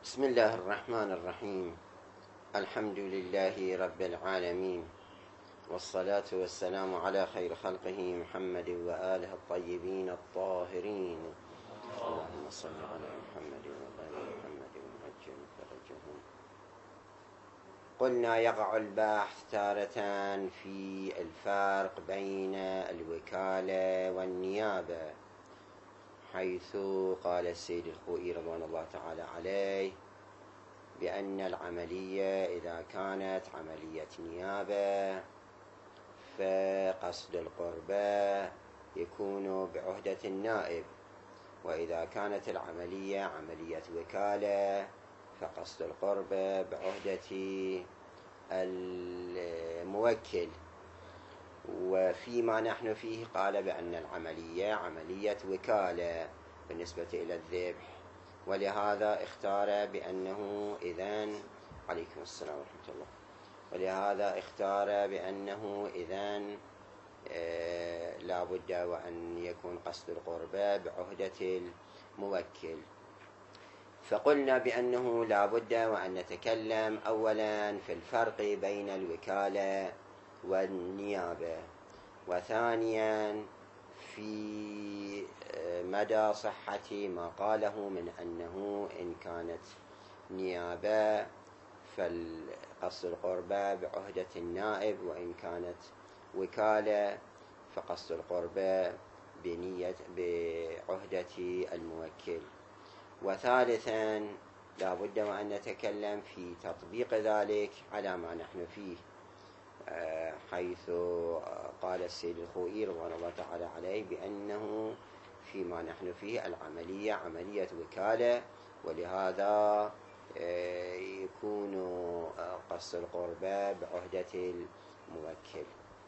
بسم الله الرحمن الرحيم. الحمد لله رب العالمين، والصلاة والسلام على خير خلقه محمد وآله الطيبين الطاهرين. اللهم صل على محمد وآل محمد وعجل فرجهم. قلنا يقع البحث تارة في الفرق بين الوكالة والنيابة، حيث قال السيد الخوئي رضوان الله تعالى عليه بأن العملية إذا كانت عملية نيابة فقصد القربة يكون بعهدة النائب، وإذا كانت العملية عملية وكالة فقصد القربة بعهدة الموكل. وفيما نحن فيه قال بأن العملية عملية وكالة بالنسبة إلى الذبح، ولهذا اختار بأنه إذن عليكم السلام ورحمة الله، ولهذا اختار بأنه إذن لا بد وأن يكون قصد القربة بعهدة الموكل. فقلنا بأنه لا بد وأن نتكلم أولا في الفرق بين الوكالة والنيابة، وثانيا في مدى صحة ما قاله من أنه إن كانت نيابة فقصد القربة بعهدة النائب، وإن كانت وكالة فقصد القربة بعهدة الموكل. وثالثا لا بد وأن نتكلم في تطبيق ذلك على ما نحن فيه، حيث قال السيد الخوئي رضوان الله تعالى عليه بأنه فيما نحن فيه العملية عملية وكالة، ولهذا يكون قصد القربة بعهدة الموكل.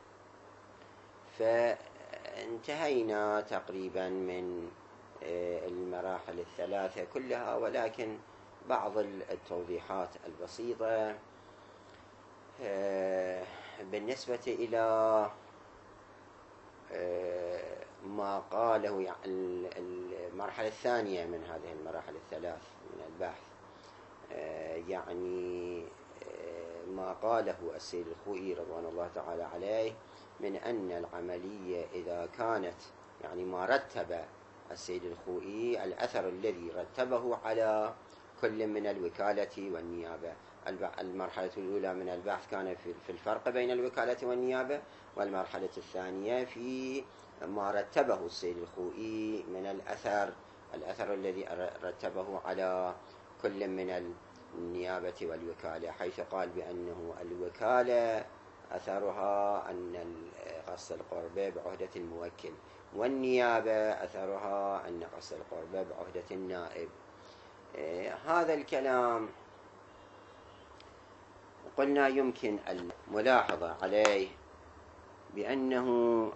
فانتهينا تقريبا من المراحل الثلاثة كلها، ولكن بعض التوضيحات البسيطة بالنسبة إلى ما قاله يعني المرحلة الثانية من هذه المراحل الثلاث من البحث، يعني ما قاله السيد الخوئي رضوان الله تعالى عليه من أن العملية إذا كانت يعني ما رتب السيد الخوئي الأثر الذي رتبه على كل من الوكالة والنيابة. المرحلة الأولى من البحث كان في الفرق بين الوكالة والنيابة، والمرحلة الثانية في ما رتبه السيد الخوئي من الأثر الذي رتبه على كل من النيابة والوكالة، حيث قال بأنه الوكالة أثرها أن قصد القربة بعهدة الموكل، والنيابة أثرها أن قصد القربة بعهدة النائب. هذا الكلام قلنا يمكن الملاحظة عليه بأنه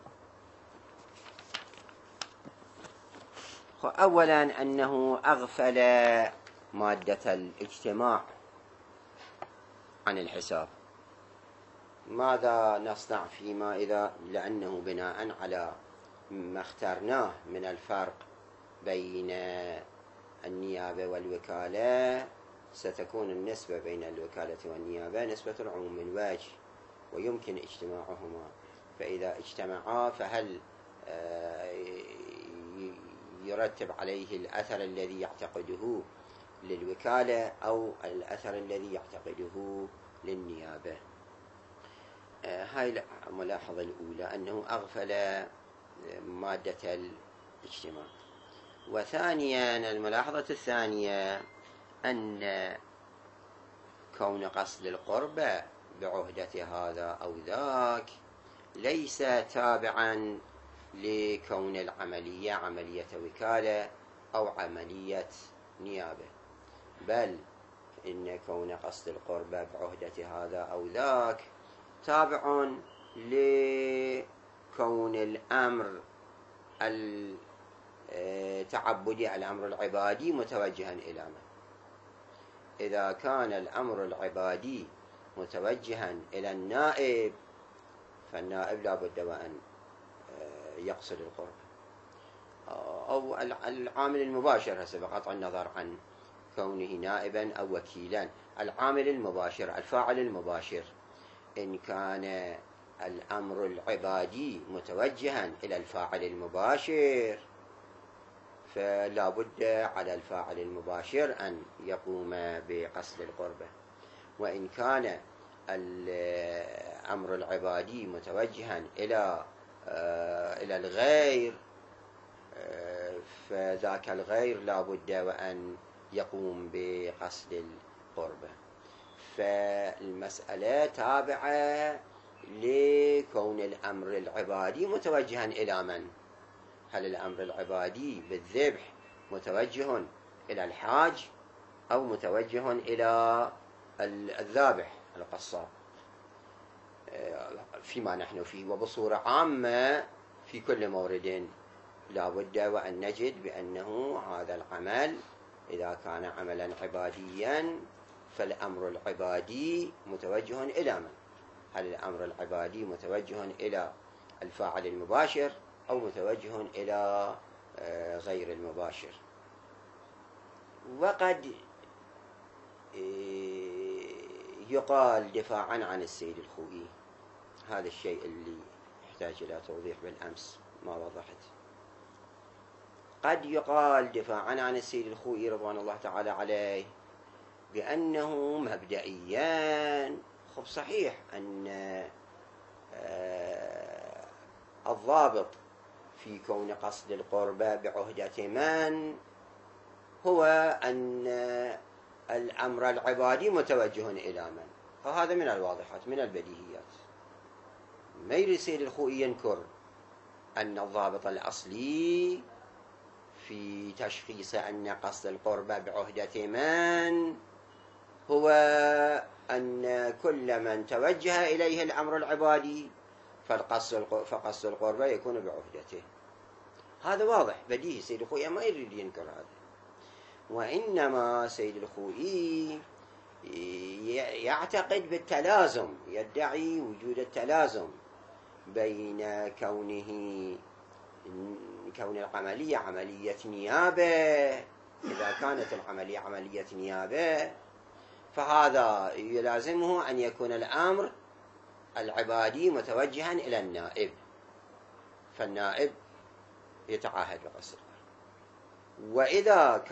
أولا أنه أغفل مادة الاجتماع عن الحساب. ماذا نصنع فيما إذا لأنه بناء على ما اخترناه من الفرق بين النيابة والوكالة ستكون النسبة بين الوكالة والنيابة نسبة العموم من وجه، ويمكن اجتماعهما. فإذا اجتمعا فهل يرتب عليه الأثر الذي يعتقده للوكالة أو الأثر الذي يعتقده للنيابة؟ هاي الملاحظة الأولى، أنه أغفل مادة الاجتماع. وثانيا الملاحظة الثانية أن كون قصد القربة بعهدة هذا أو ذاك ليس تابعا لكون العملية عملية وكالة أو عملية نيابة، بل إن كون قصد القربة بعهدة هذا أو ذاك تابع لكون الأمر التعبدي الأمر العبادي متوجها إلى من؟ إذا كان الأمر العبادي متوجها إلى النائب فالنائب لا بد وأن يقصد القرب، أو العامل المباشر هسه بقطع النظر عن كونه نائبا أو وكيلا. العامل المباشر، الفاعل المباشر، إن كان الأمر العبادي متوجها إلى الفاعل المباشر فلا بد على الفاعل المباشر أن يقوم بقصد القربة. وإن كان الأمر العبادي متوجها إلى الغير فذاك الغير لا بد وأن يقوم بقصد القربة. فالمسألة تابعة لكون الأمر العبادي متوجها إلى من؟ هل الأمر العبادي بالذبح متوجه إلى الحاج أو متوجه إلى الذابح القصاب فيما نحن فيه؟ وبصورة عامة في كل مورد لا بد وأن نجد بأنه هذا العمل إذا كان عملا عباديا فالأمر العبادي متوجه إلى من؟ هل الأمر العبادي متوجه إلى الفاعل المباشر أو متوجه إلى غير المباشر؟ وقد يقال دفاعا عن السيد الخوئي، هذا الشيء اللي يحتاج إلى توضيح بالأمس ما وضحت. قد يقال دفاعا عن السيد الخوئي رضوان الله تعالى عليه بأنه مبدئيا صحيح أن الضابط في كون قصد القربة بعهدة من هو أن الأمر العبادي متوجه إلى من، فهذا من الواضحات من البديهيات. ما يريد السيد الخوئي ينكر أن الضابط الأصلي في تشخيص أن قصد القربة بعهدة من هو أن كل من توجه إليه الأمر العبادي فقصد القربة يكون بعهدته. هذا واضح بديهي، سيد الخوئي ما يريد ينكر هذا. وإنما سيد الخوئي يعتقد بالتلازم، يدعي وجود التلازم بين كون العملية عملية نيابة. إذا كانت العملية عملية نيابة فهذا يلازمه أن يكون الأمر العبادي متوجها إلى النائب، فالنائب يتعاهد بقصد القربة. وإذا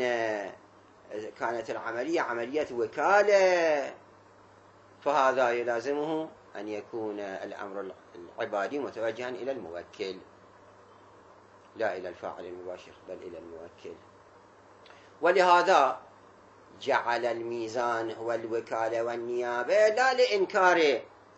كانت العملية عملية وكالة فهذا يلازمه أن يكون الأمر العبادي متوجها إلى الموكل لا إلى الفاعل المباشر بل إلى الموكل. ولهذا جعل الميزان هو الوكالة والنيابة لا لإنكار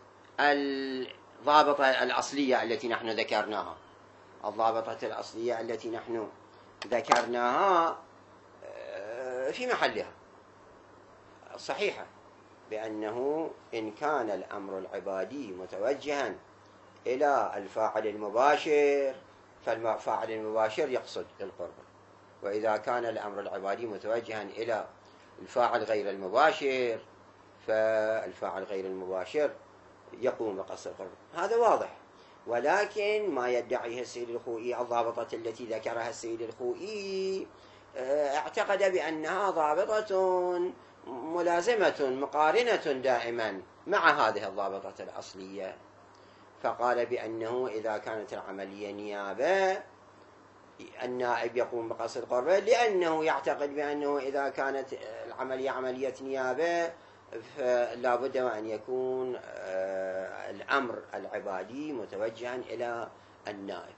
الضابطة الأصلية التي نحن ذكرناها. الضابطة الأصلية التي نحن ذكرناها في محلها صحيحة، بأنه إن كان الأمر العبادي متوجها إلى الفاعل المباشر فالفاعل المباشر يقصد القربة، وإذا كان الأمر العبادي متوجها إلى الفاعل غير المباشر فالفاعل غير المباشر يقوم بقصد القربة. هذا واضح. ولكن ما يدعيه السيد الخوئي، الضابطة التي ذكرها السيد الخوئي، اعتقد بأنها ضابطة ملازمة مقارنة دائما مع هذه الضابطة الأصلية، فقال بأنه إذا كانت العملية نيابة النائب يقوم بقصد القربة، لأنه يعتقد بأنه إذا كانت العملية عملية نيابة فلا بد وأن يكون الأمر العبادي متوجها إلى النائب.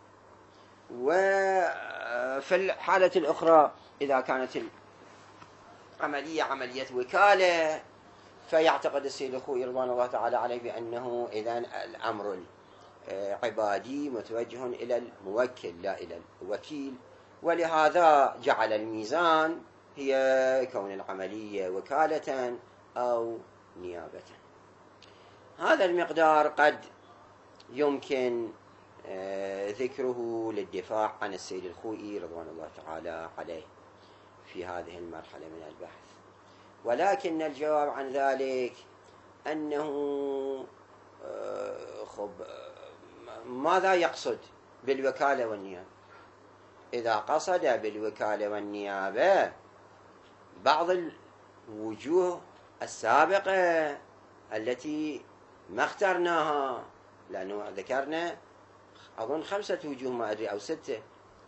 وفي الحالة الأخرى إذا كانت العملية عملية وكالة فيعتقد السيد الخوئي رضوان الله تعالى عليه بأنه إذن الأمر العبادي متوجه إلى الموكل لا إلى الوكيل. ولهذا جعل الميزان هي كون العملية وكالة أو نيابة. هذا المقدار قد يمكن ذكره للدفاع عن السيد الخوئي رضوان الله تعالى عليه في هذه المرحلة من البحث. ولكن الجواب عن ذلك أنه ماذا يقصد بالوكالة والنيابة؟ إذا قصد بالوكالة والنيابة بعض الوجوه السابقة التي ما اخترناها، لأنه ذكرنا أظن 5 وجوه ما أدري أو 6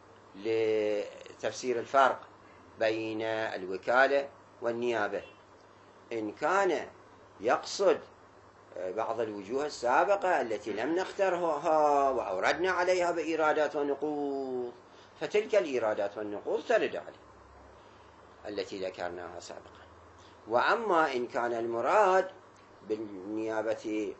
لتفسير الفرق بين الوكالة والنيابة. إن كان يقصد بعض الوجوه السابقة التي لم نخترها وأوردنا عليها بإيرادات ونقوض، فتلك الإيرادات والنقوض ترد عليه التي ذكرناها سابقا. وأما إن كان المراد بالنيابة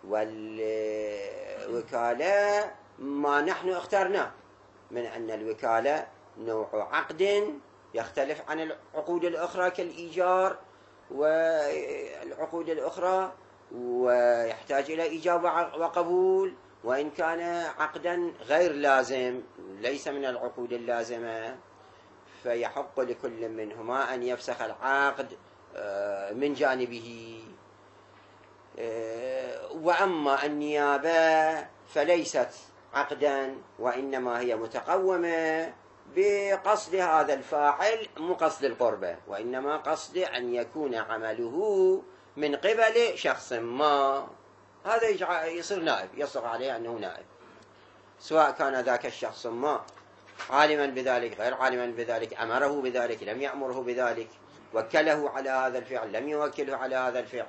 والوكالة ما نحن اخترناه، من أن الوكالة نوع عقد يختلف عن العقود الأخرى كالإيجار والعقود الأخرى، ويحتاج إلى إجابة وقبول، وإن كان عقدا غير لازم ليس من العقود اللازمة فيحق لكل منهما أن يفسخ العقد من جانبه. وأما النيابة فليست عقدا، وإنما هي متقومة بقصد هذا الفاعل مو قصد القربة، وإنما قصد أن يكون عمله من قبل شخص ما، هذا يصير نائب، يصدق عليه أنه نائب، سواء كان ذاك الشخص ما عالما بذلك غير عالما بذلك، أمره بذلك لم يأمره بذلك، وكله على هذا الفعل لم يوكله على هذا الفعل.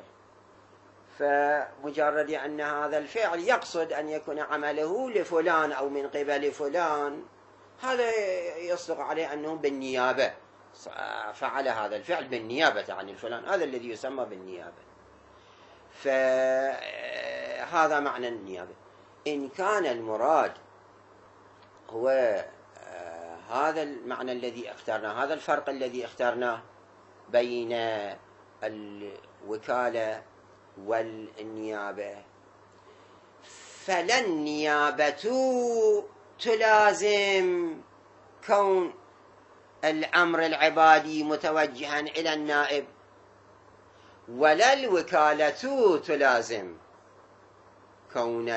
فمجرد أن هذا الفعل يقصد أن يكون عمله لفلان أو من قبل فلان، هذا يصدق عليه أنه بالنيابة فعل هذا الفعل بالنيابة عن الفلان، هذا الذي يسمى بالنيابة. فهذا معنى النيابة. إن كان المراد هو هذا المعنى الذي اخترناه، هذا الفرق الذي اخترناه بين الوكالة والنيابة، فلا النيابة تلازم كون الأمر العبادي متوجها إلى النائب، ولا الوكالة تلازم كون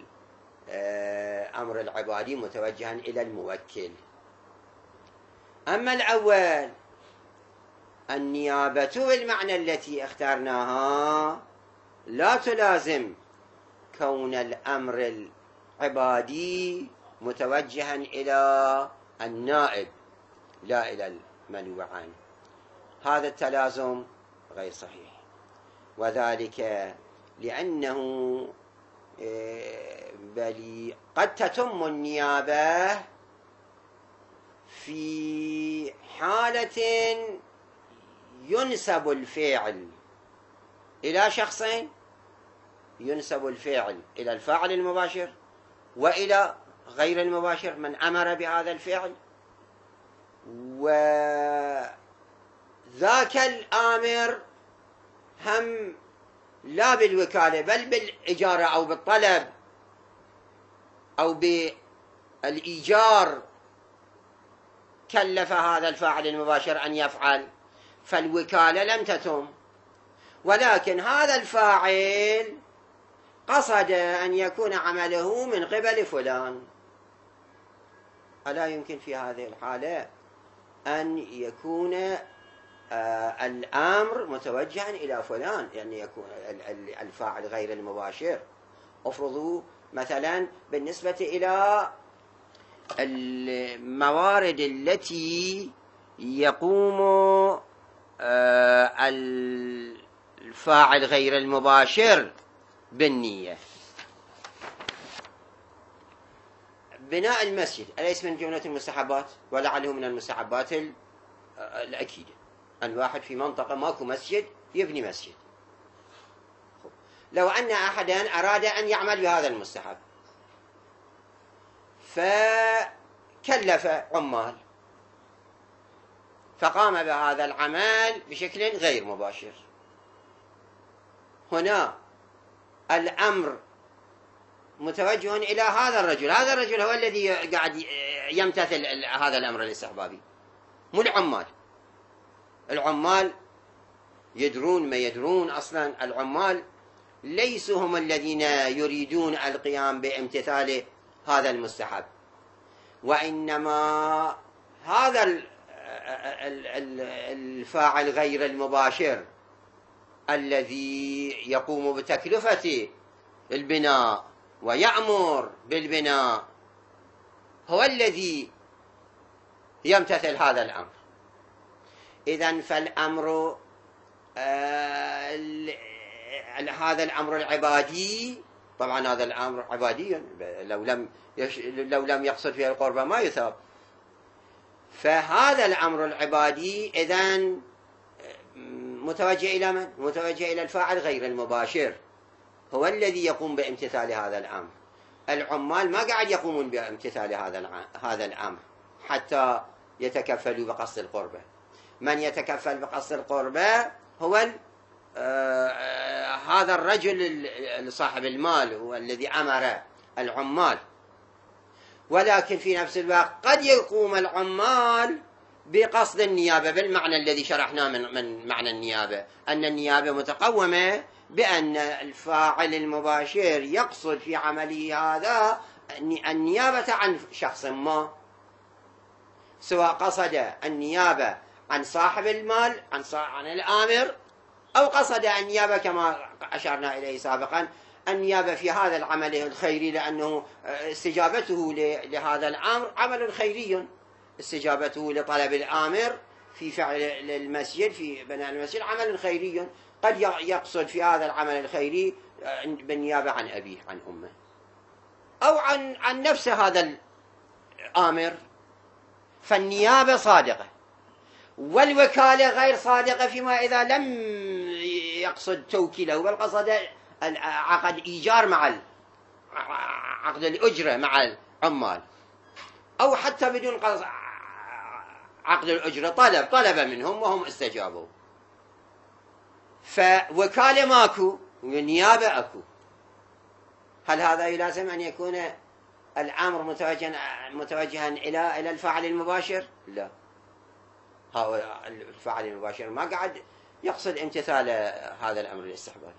الأمر العبادي متوجها إلى الموكل. أما الأول النيابة بالمعنى التي اخترناها لا تلازم كون الأمر العبادي متوجها إلى النائب لا إلى المنوع عنه، هذا التلازم غير صحيح، وذلك لأنه بل قد تتم النيابة في حالة ينسب الفعل إلى شخصين، ينسب الفعل إلى الفاعل المباشر وإلى غير المباشر من أمر بهذا الفعل، وذاك الآمر هم لا بالوكالة بل بالإجارة أو بالطلب أو بالإيجار كلف هذا الفاعل المباشر أن يفعل، فالوكالة لم تتم، ولكن هذا الفاعل قصد أن يكون عمله من قبل فلان، ألا يمكن في هذه الحالة أن يكون الأمر متوجها إلى فلان، يعني يكون الفاعل غير المباشر. افرضوا مثلا بالنسبة إلى الموارد التي يقوم الفاعل غير المباشر بالنية، بناء المسجد أليس من جملة المستحبات؟ ولعله من المستحبات الأكيدة. الواحد في منطقة ماكو مسجد يبني مسجد، لو أن أحدا أراد أن يعمل بهذا المستحب فكلف عمال فقام بهذا العمل بشكل غير مباشر، هنا الأمر متوجه إلى هذا الرجل، هذا الرجل هو الذي قاعد يمتثل هذا الأمر الاستحبابي، مو العمال. العمال يدرون ما يدرون، أصلا العمال ليسوا هم الذين يريدون القيام بامتثال هذا المستحب، وإنما هذا الفاعل غير المباشر الذي يقوم بتكلفة البناء ويأمر بالبناء هو الذي يمتثل هذا الأمر. إذن فالأمر هذا الأمر العبادي، طبعا هذا الأمر عبادي، لو لم يقصد فيه القربة ما يثاب. فهذا الأمر العبادي إذن متوجه إلى من؟ متوجه إلى الفاعل غير المباشر، هو الذي يقوم بامتثال هذا الأمر. العمال ما قاعد يقومون بامتثال هذا الأمر حتى يتكفلوا بقصد القربة. من يتكفل بقصد القربة هو هذا الرجل صاحب المال، هو الذي أمر العمال. ولكن في نفس الوقت قد يقوم العمال بقصد النيابة بالمعنى الذي شرحناه من معنى النيابة، أن النيابة متقومة بأن الفاعل المباشر يقصد في عمله هذا النيابة عن شخص ما، سواء قصد النيابة عن صاحب المال عن الآمر، أو قصد النيابة كما أشرنا إليه سابقا النيابة في هذا العمل الخيري، لأنه استجابته لهذا الأمر عمل خيري، استجابته لطلب الآمر في فعل المسجد، في بناء المسجد عمل خيري. قد يقصد في هذا العمل الخيري بالنيابة عن أبيه عن أمه، أو عن نفس هذا الآمر، فالنيابة صادقة. والوكالة غير صادقة فيما إذا لم يقصد توكيله، بل قصد عقد إيجار مع عقد الأجرة مع العمال، أو حتى بدون عقد الأجرة طلب منهم وهم استجابوا. فوكالة ماكو ونيابة أكو. هل هذا يلازم أن يكون الأمر متوجها إلى الفاعل المباشر؟ لا، الفاعل المباشر ما قاعد يقصد امتثال هذا الأمر الاستحبابي.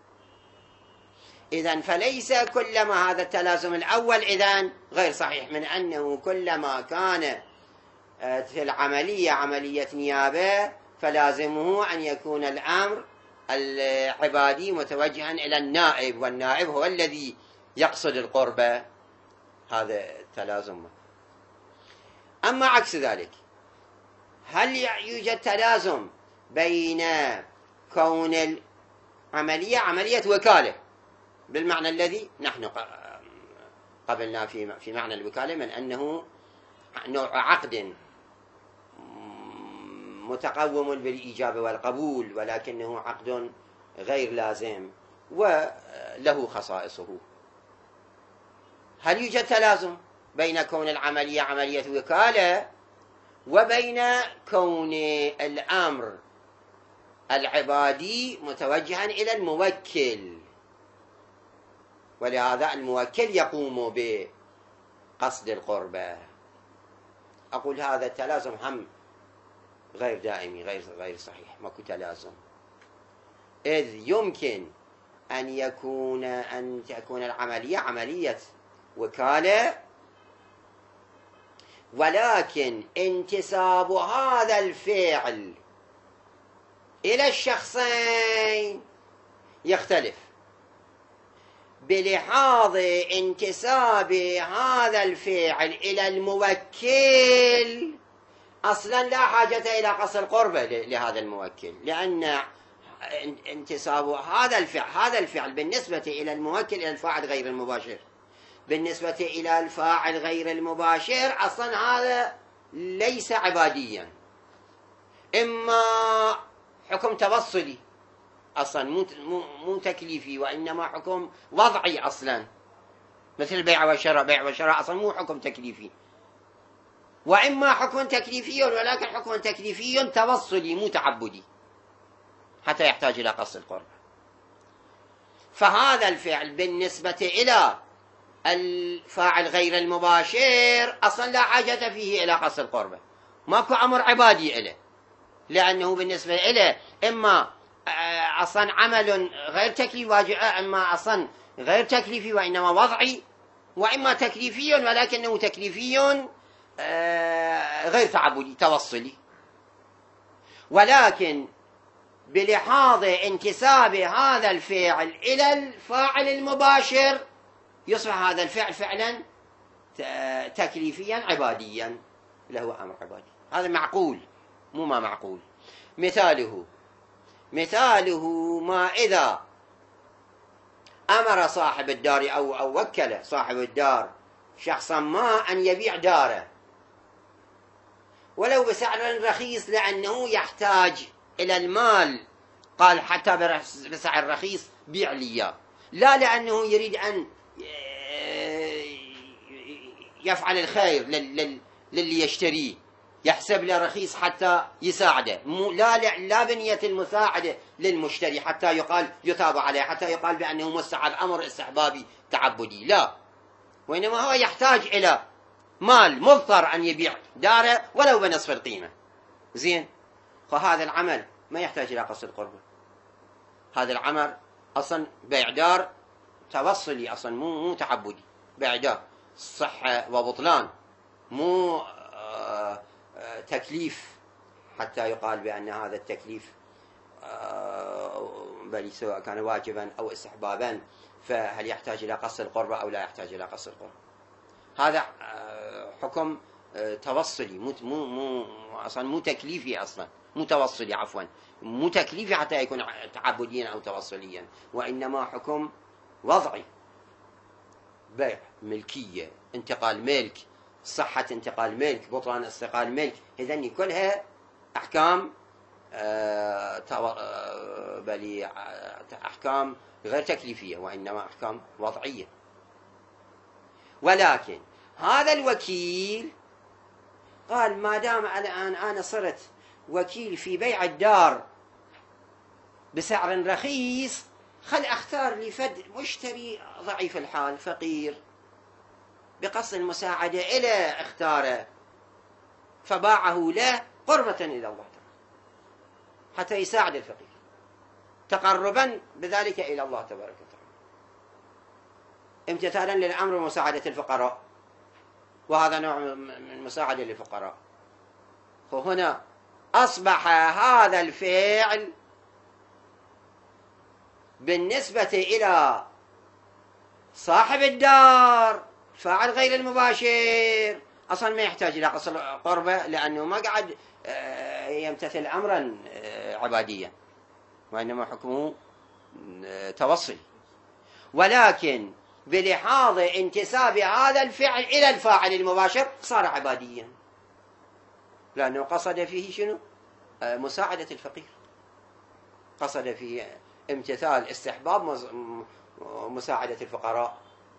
إذن فليس كلما هذا التلازم الأول إذن غير صحيح، من أنه كلما كان في العملية عملية نيابة فلازمه أن يكون الأمر العبادي متوجها إلى النائب، والنائب هو الذي يقصد القربة. هذا تلازم. أما عكس ذلك، هل يوجد تلازم بين كون العملية عملية وكالة بالمعنى الذي نحن قبلنا في معنى الوكالة، من أنه نوع عقد متقوم بالإجابة والقبول، ولكنه عقد غير لازم وله خصائصه؟ هل يوجد تلازم بين كون العملية عملية وكالة وبين كون الأمر العبادي متوجها إلى الموكل؟ ولهذا الموكل يقوم بقصد القربة. أقول هذا التلازم هم غير دائمي، غير صحيح، ماكو تلازم. إذ يمكن أن تكون العملية عملية وكالة، ولكن انتساب هذا الفعل إلى الشخصين يختلف، بلحاظ انتساب هذا الفعل إلى الموكل أصلا لا حاجة إلى قصد القربة لهذا الموكل، لأن انتساب هذا الفعل بالنسبة إلى الموكل إلى الفاعل غير المباشر، بالنسبة إلى الفاعل غير المباشر أصلا هذا ليس عباديا، إما حكم تبصلي أصلا مو تكليفي، وإنما حكم وضعي أصلا، مثل البيع والشراء. بيع والشراء أصلا مو حكم تكليفي، وإما حكم تكليفي، ولكن حكم تكليفي تبصلي مو تعبدي حتى يحتاج إلى قصد القربة. فهذا الفعل بالنسبة إلى الفاعل غير المباشر أصلا لا حاجة فيه إلى قصد القربة، ماكو أمر عبادي إله، لأنه بالنسبة إله إما أصلا عمل غير تكليفي، إما أصلا غير تكليفي وإنما وضعي، وإما تكليفي ولكنه تكليفي غير تعبدي توصلي، ولكن بلحاظ انتساب هذا الفعل إلى الفاعل المباشر يصبح هذا الفعل فعلا تكليفيا عباديا، له أمر عبادي. هذا معقول، مو ما معقول. مثاله ما إذا أمر صاحب الدار أو وكل صاحب الدار شخصا ما أن يبيع داره ولو بسعر رخيص لأنه يحتاج إلى المال، قال حتى بسعر رخيص بيع لي، لا لأنه يريد أن يفعل الخير للي يشتريه، يحسب له رخيص حتى يساعده، لا بنية المساعدة للمشتري حتى يقال يتابع عليه، حتى يقال بأنه مستحب أمر استحبابي تعبدي، لا، وإنما هو يحتاج إلى مال، مضطر أن يبيع داره ولو بنصف القيمة. زين، فهذا العمل ما يحتاج إلى قصد القربة. هذا العمل أصلا بيع دار توصلي، أصلا مو تعبدي، بيع دار صحة وبطلان، مو تكليف حتى يقال بأن هذا التكليف بل سواء كان واجبا أو استحبابا فهل يحتاج إلى قصد القربة أو لا يحتاج إلى قصد القربة. هذا حكم توصلي، أصلا مو تكليفي، أصلا مو توصلي، عفوا مو تكليفي حتى يكون تعبديا أو توصليا، وإنما حكم وضعي، بيع، ملكية، انتقال ملك، صحة انتقال ملك، بطلان استقال ملك، إذن كلها أحكام أحكام غير تكليفية وإنما أحكام وضعية. ولكن هذا الوكيل قال ما دام الآن أنا صرت وكيل في بيع الدار بسعر رخيص، خل أختار لي فد مشتري ضعيف الحال فقير بقصد المساعدة إلى اختاره، فباعه له قربة إلى الله تعالى حتى يساعد الفقير، تقربا بذلك إلى الله تبارك وتعالى، امتثالا للأمر ومساعدة الفقراء، وهذا نوع من مساعدة للفقراء. فهنا أصبح هذا الفعل بالنسبة إلى صاحب الدار فاعل غير المباشر، أصلا ما يحتاج إلى قصد قربة لأنه ما قاعد يمتثل أمرا عباديا، وإنما حكمه توصل. ولكن بلحاظ انتساب هذا الفعل إلى الفاعل المباشر صار عباديا، لأنه قصد فيه شنو؟ مساعدة الفقير، قصد فيه امتثال استحباب مساعدة الفقراء.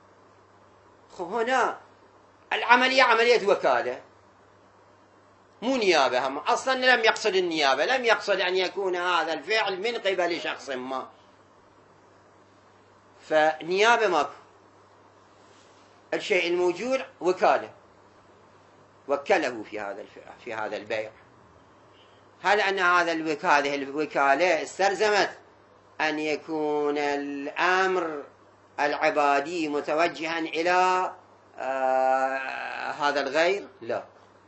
هنا العملية عملية وكالة مو نيابة، هم أصلا لم يقصد النيابة، لم يقصد أن يكون هذا الفعل من قبل شخص ما، فنيابة ماكو، الشيء الموجود وكالة، وكله في هذا البيع. هل أن هذه الوكالة استلزمت أن يكون الأمر العبادي متوجها إلى هذا الغير؟ لا،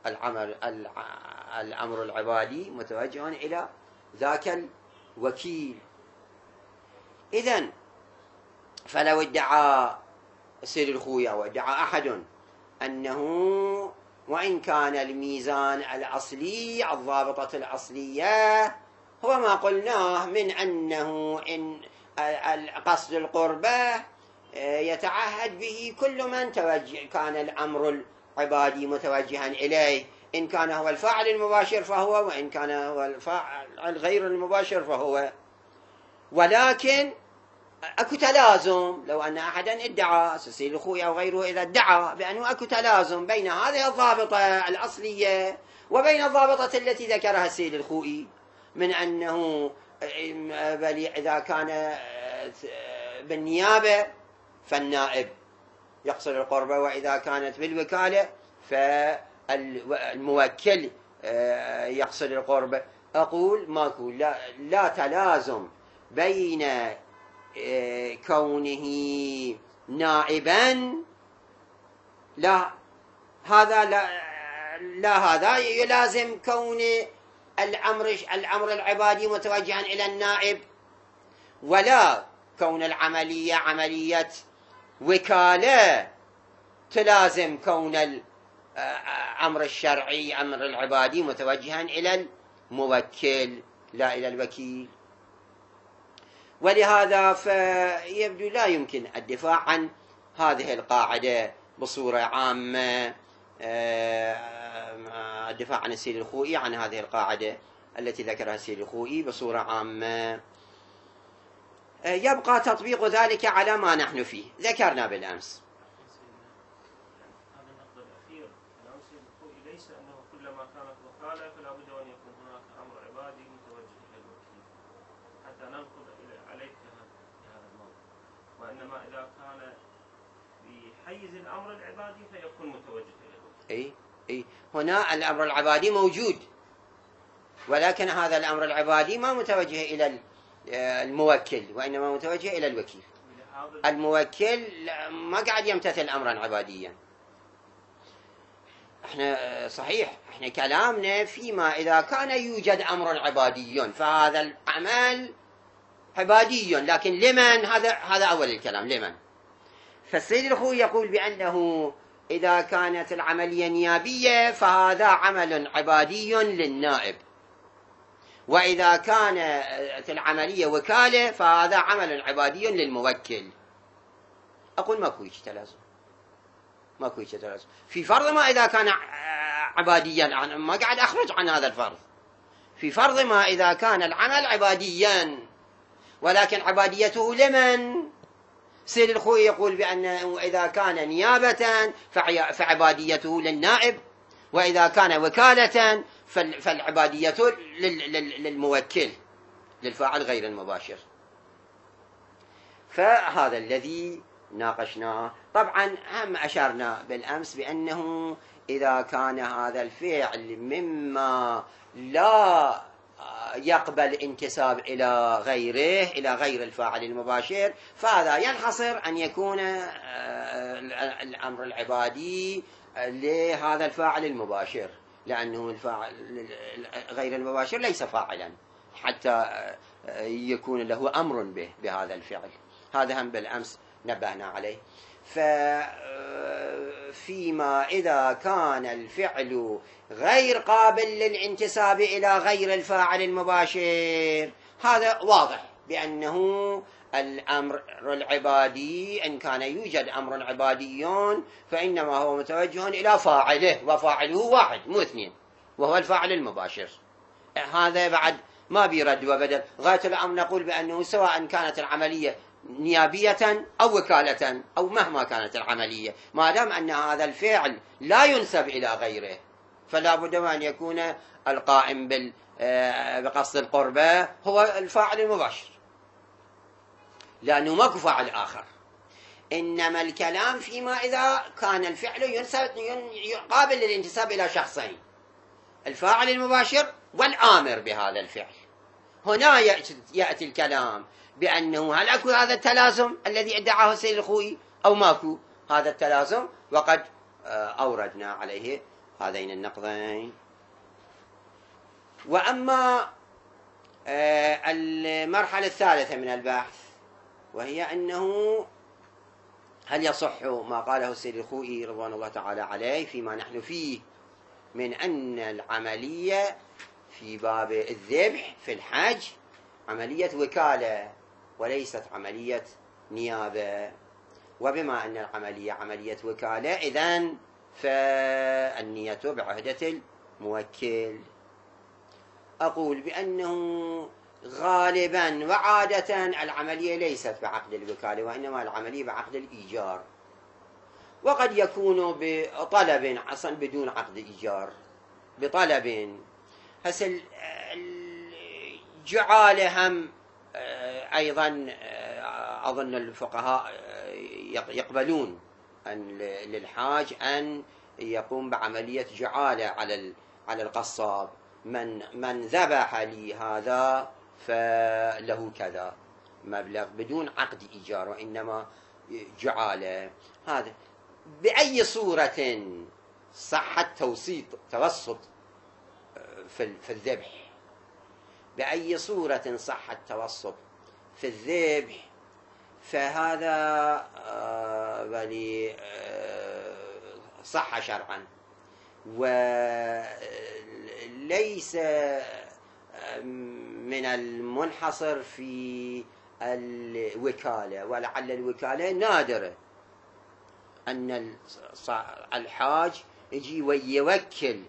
الأمر العبادي متوجه إلى ذاك الوكيل. إذن فلو ادعى السيد الخوي أو ادعى أحد أنه وإن كان الميزان الأصلي الضابطة الأصلية هو ما قلناه من أنه إن قصد القربة يتعهد به كل من كان الأمر العبادي متوجها إليه، إن كان هو الفاعل المباشر فهو، وإن كان هو الفاعل غير المباشر فهو. ولكن أكو تلازم، لو أن أحدا ادعى السيد الخوي أو غيره إذا ادعى بأنه أكو تلازم بين هذه الضابطة الأصلية وبين الضابطة التي ذكرها السيد الخوي من أنه إذا كان بالنيابة فالنائب يقصد القربة، وإذا كانت بالوكالة فالموكل يقصد القربة. أقول ماكو، لا تلازم بين كونه نائبا، لا هذا يلازم كون الأمر العبادي متوجها إلى النائب، ولا كون العملية عملية وكالة تلازم كون الأمر الشرعي أمر العبادي متوجها إلى الموكل لا إلى الوكيل. ولهذا فيبدو لا يمكن الدفاع عن هذه القاعدة بصورة عامة، الدفاع عن السيد الخوئي عن هذه القاعدة التي ذكرها السيد الخوئي بصورة عامة. يبقى تطبيق ذلك على ما نحن فيه، ذكرنا بالأمس. هذا النقد الأخير كلام السيد الخوئي ليس أنه كلما كانت وكالة فلا بد أن يكون هناك أمر عبادي متوجه إلى الوكيل حتى ننقض عليك هذا الموضوع، وإنما إذا كان بحيز الأمر العبادي فيكون متوجه إلى الوكيل. أي هنا الأمر العبادي موجود، ولكن هذا الأمر العبادي ما متوجه إلى الموكل وإنما متوجه إلى الوكيل. الموكل ما قاعد يمتثل أمرا عباديا. احنا صحيح احنا كلامنا فيما إذا كان يوجد أمر عبادي فهذا العمل عبادي، لكن لمن؟ هذا أول الكلام، لمن؟ فالسيد الخوئي يقول بأنه إذا كانت العملية نيابية فهذا عمل عبادي للنائب، وإذا كانت العملية وكالة فهذا عمل عبادي للموكل. أقول ماكو هيك تلازم، ماكو هيك تلازم. في فرض ما إذا كان عباديا، ما قاعد أخرج عن هذا الفرض، في فرض ما إذا كان العمل عباديا ولكن عباديته لمن؟ سيد الخوئي يقول بأنه إذا كان نيابة فعباديته للنائب، وإذا كان وكالة فالعبادية للموكل للفاعل غير المباشر. فهذا الذي ناقشناه. طبعا هم أشرنا بالأمس بأنه إذا كان هذا الفعل مما لا يقبل انتساب إلى غيره، إلى غير الفاعل المباشر، فهذا ينحصر أن يكون الأمر العبادي لهذا الفاعل المباشر، لأنه الفاعل غير المباشر ليس فاعلا حتى يكون له أمر به بهذا الفعل. هذا هم بالأمس نبهنا عليه. فيما إذا كان الفعل غير قابل للانتساب إلى غير الفاعل المباشر، هذا واضح بأنه الأمر العبادي إن كان يوجد أمر عبادي فإنما هو متوجه إلى فاعله، وفاعله واحد مو اثنين، وهو الفاعل المباشر. هذا بعد ما بيرد وبدل. غاية الأمر نقول بأنه سواء كانت العملية نيابية أو وكالة أو مهما كانت العملية، ما دام أن هذا الفعل لا ينسب إلى غيره فلا بد أن يكون القائم بقصد القربة هو الفاعل المباشر، لأنه ماكو فاعل آخر. إنما الكلام فيما إذا كان الفعل قابل للانتساب إلى شخصين، الفاعل المباشر والآمر بهذا الفعل. هنا يأتي الكلام بأنه هل أكو هذا التلازم الذي ادعاه السيد الخوئي أو ماكو هذا التلازم، وقد أوردنا عليه هذين النقضين. وأما المرحلة الثالثة من البحث، وهي أنه هل يصح ما قاله السيد الخوئي رضوان الله تعالى عليه فيما نحن فيه من أن العملية في باب الذبح في الحج عملية وكالة وليست عملية نيابة، وبما أن العملية عملية وكالة إذن فالنية بعهدة الموكل. أقول بأنه غالبا وعادة العملية ليست بعقد الوكالة، وإنما العملية بعقد الإيجار، وقد يكون بطلب أصلا بدون عقد إيجار، بطلب. هسه الجعالة هم أيضا أظن الفقهاء يقبلون أن للحاج أن يقوم بعملية جعالة على القصاب، من ذبح لي هذا فله كذا مبلغ بدون عقد إيجار وإنما جعالة. هذا بأي صورة صحت توسط في الذبح بأي صورة صح التوسط في الذبح فهذا صح شرعا، وليس من المنحصر في الوكالة، ولعل الوكالة نادرة أن الحاج يجي ويوكل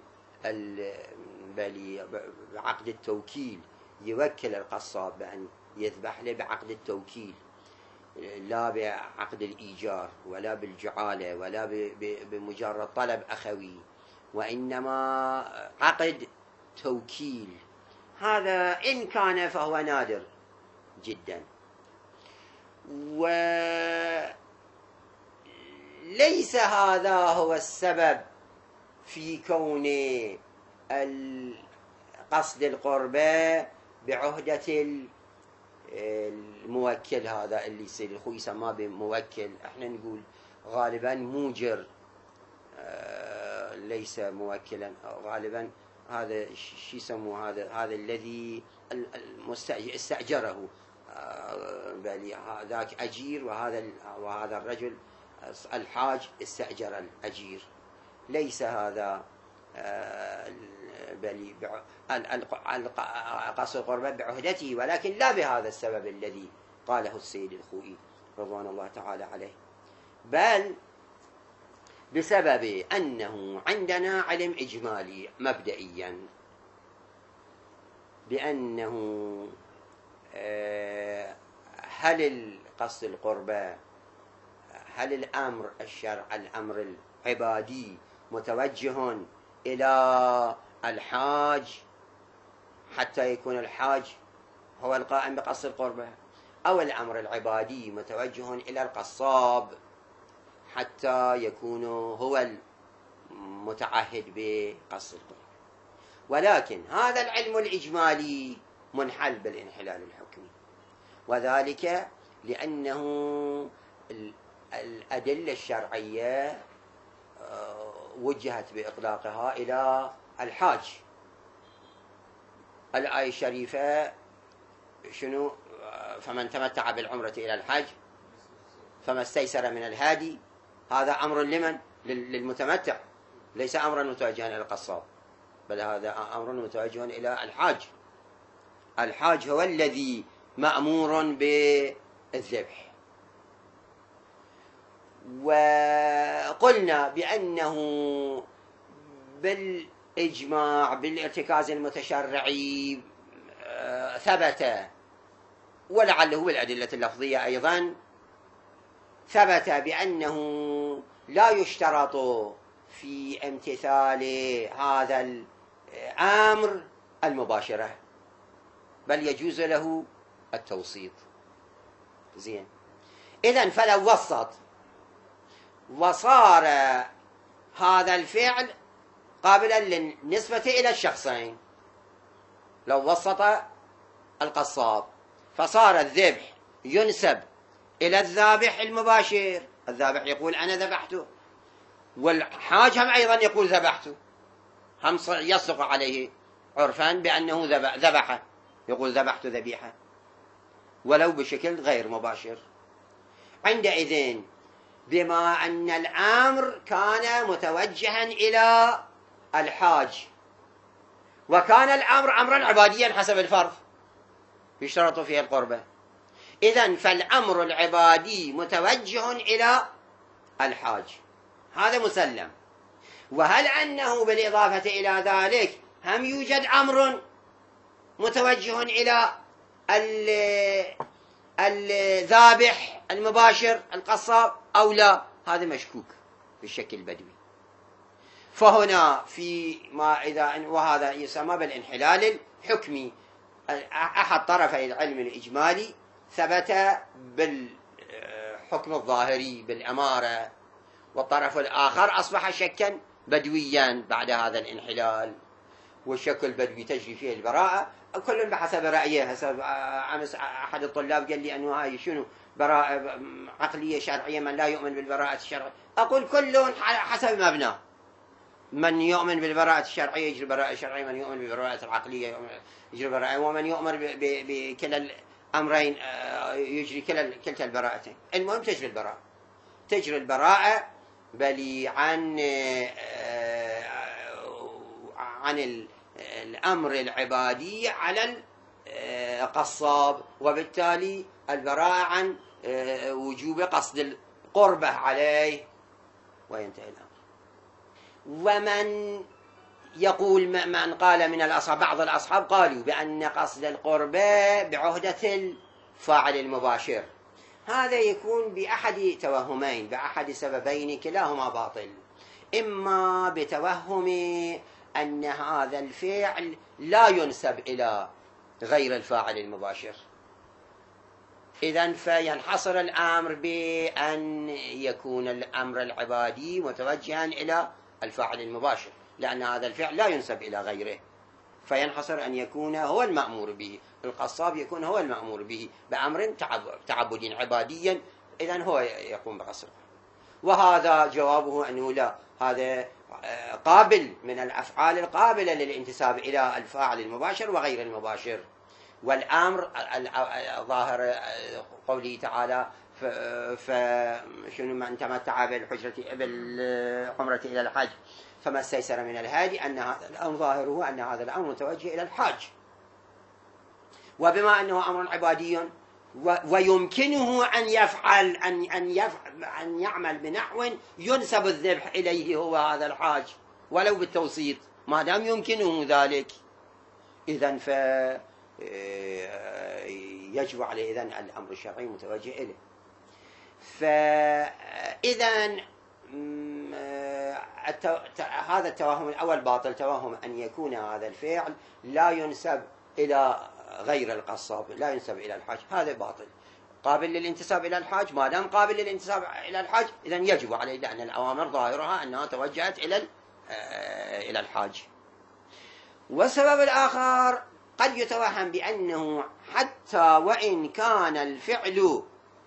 بعقد التوكيل، يوكل القصاب بأن يذبح له بعقد التوكيل، لا بعقد الإيجار ولا بالجعالة ولا بمجرد طلب أخوي، وإنما عقد توكيل. هذا إن كان فهو نادر جدا، وليس هذا هو السبب في كون قصد القربة بعهدة الموكل. هذا اللي يصير الخوي يسمى بموكل، احنا نقول غالبا موجر ليس موكلا، غالبا هذا شو يسموه، هذا الذي استأجره، ذاك أجير، وهذا الرجل الحاج استأجر الأجير. ليس هذا قصد القربة بعهدته، ولكن لا بهذا السبب الذي قاله السيد الخوئي رضوان الله تعالى عليه، بل بسبب أنه عندنا علم إجمالي مبدئيا بأنه هل قصد القربة، هل الأمر الشرع، الأمر العبادي متوجه إلى الحاج حتى يكون الحاج هو القائم بقصد القربة، أو الأمر العبادي متوجه إلى القصاب حتى يكون هو المتعهد بقصد القربة. ولكن هذا العلم الإجمالي منحل بالانحلال الحكمي، وذلك لأنه الأدلة الشرعية وجهت بإطلاقها إلى الحاج. الآية الشريفة شنو؟ فمن تمتع بالعمرة إلى الحج فما استيسر من الهادي. هذا أمر لمن؟ للمتمتع، ليس أمرا متوجها إلى القصاب، بل هذا أمر متوجه إلى الحاج. الحاج هو الذي مأمور بالذبح. وقلنا بأنه بالإجماع بالارتكاز المتشرعي ثبت، ولعله بالأدلة اللفظية أيضا ثبت بأنه لا يشترط في امتثال هذا الأمر المباشرة، بل يجوز له التوسيط. زين، إذن فلو وسط وصار هذا الفعل قابلا للنسبة إلى الشخصين، لو وسط القصاب فصار الذبح ينسب إلى الذابح المباشر، الذابح يقول أنا ذبحته، والحاج هم أيضا يقول ذبحته، هم يصدق عليه عرفا بأنه ذبحه، يقول ذبحت ذبيحة ولو بشكل غير مباشر. عندئذ بما أن الأمر كان متوجها إلى الحاج، وكان الأمر أمرا عباديا حسب الفرض يشترط فيه القربة، إذن فالأمر العبادي متوجه إلى الحاج، هذا مسلم. وهل أنه بالإضافة إلى ذلك هم يوجد أمر متوجه إلى الذابح المباشر القصاب أو لا؟ هذا مشكوك بالشكل البدوي. فهنا في ما إذا وهذا يسمى بالانحلال الحكمي، أحد طرفي العلم الإجمالي ثبت بالحكم الظاهري بالأمارة، والطرف الآخر أصبح شكا بدويا بعد هذا الانحلال، والشك البدوي تجري فيه البراءة، كل بحسب رأيه. حسب أمس أحد الطلاب قال لي أنه هاي شنو براءة عقلية شرعية، من لا يؤمن بالبراءة الشرعية. أقول كل حسب مبناه، من يؤمن بالبراءة الشرعية يجري البراءة الشرعية، من يؤمن بالبراءة العقلية يجري البراءة، ومن يؤمن بكلا الأمرين يجري كلتا البراءتين. المهم تجري البراءة بل عن الأمر العبادي على القصاب، وبالتالي البراءة عن وجوب قصد القربة عليه، وينتهي الأمر. ومن يقول، من قال من الأصحاب، بعض الأصحاب قالوا بأن قصد القربة بعهدة الفاعل المباشر، هذا يكون بأحد توهمين، بأحد سببين كلاهما باطل. إما بتوهم أن هذا الفعل لا ينسب إلى غير الفاعل المباشر، إذن فينحصر الأمر بأن يكون الأمر العبادي متوجها إلى الفاعل المباشر، لأن هذا الفعل لا ينسب إلى غيره، فينحصر أن يكون هو المأمور به. القصاب يكون هو المأمور به بأمر تعبدي عباديا، إذن هو يقوم بقصره. وهذا جوابه أنه لا، هذا قابل من الأفعال القابلة للانتساب إلى الفاعل المباشر وغير المباشر. والأمر ظاهر قوله تعالى فشنو من تمتع بالعمرة إلى الحج فما استيسر من الهادي، أن هذا الأمر ظاهره أن هذا الأمر متوجه إلى الحج. وبما أنه أمر عبادي ويمكنه أن يعمل بنحو ينسب الذبح إليه هو هذا الحاج ولو بالتوسيط، ما دام يمكنه ذلك، إذن يجب عليه إذن الأمر الشرعي متوجه إليه. فإذن هذا التوهم الأول باطل، توهم أن يكون هذا الفعل لا ينسب إلى غير القصاب، لا ينسب إلى الحاج، هذا باطل. قابل للانتساب إلى الحاج، ما دام قابل للانتساب إلى الحاج إذن يجب عليه، لأن الأوامر ظاهرها أنها توجهت إلى الحاج. والسبب الآخر قد يتوهم بأنه حتى وإن كان الفعل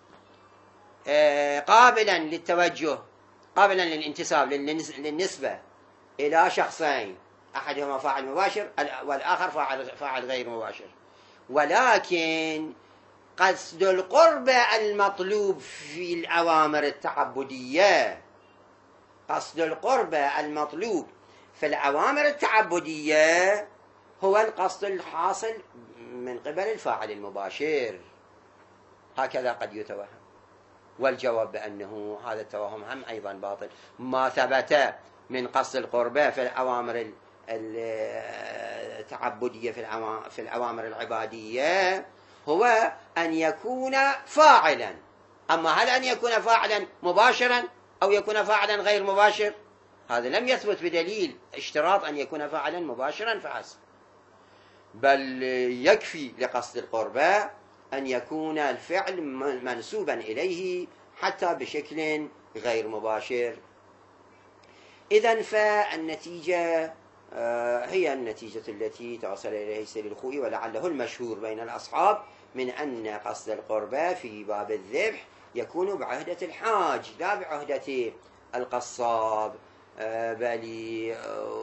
قابلا للتوجه، قابلا للانتساب للنسبة إلى شخصين، أحدهما فاعل مباشر والآخر فاعل غير مباشر، ولكن قصد القربة المطلوب في الأوامر التعبدية، قصد القربة المطلوب في الأوامر التعبدية هو القصد الحاصل من قبل الفاعل المباشر، هكذا قد يتوهم. والجواب بأنه هذا التوهم هم أيضا باطل. ما ثبت من قصد القربة في الأوامر التعبدية في الأوامر العبادية هو أن يكون فاعلا. أما هل أن يكون فاعلا مباشرا أو يكون فاعلا غير مباشر، هذا لم يثبت بدليل اشتراط أن يكون فاعلا مباشرا فحسب، بل يكفي لقصد القربة أن يكون الفعل منسوبا إليه حتى بشكل غير مباشر. إذن فالنتيجة هي النتيجة التي توصل إليها السيد الخوئي، ولعله المشهور بين الأصحاب، من أن قصد القربة في باب الذبح يكون بعهدة الحاج لا بعهدة القصاب. بل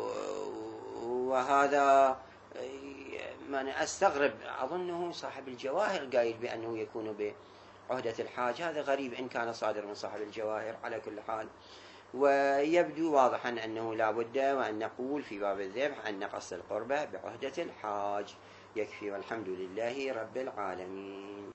وهذا من أستغرب، أظنه صاحب الجواهر قايل بأنه يكون بعهدة الحاج، هذا غريب إن كان صادر من صاحب الجواهر. على كل حال، ويبدو واضحا أنه لا بد وأن نقول في باب الذبح أن قصد القربة بعهدة الحاج يكفي، والحمد لله رب العالمين.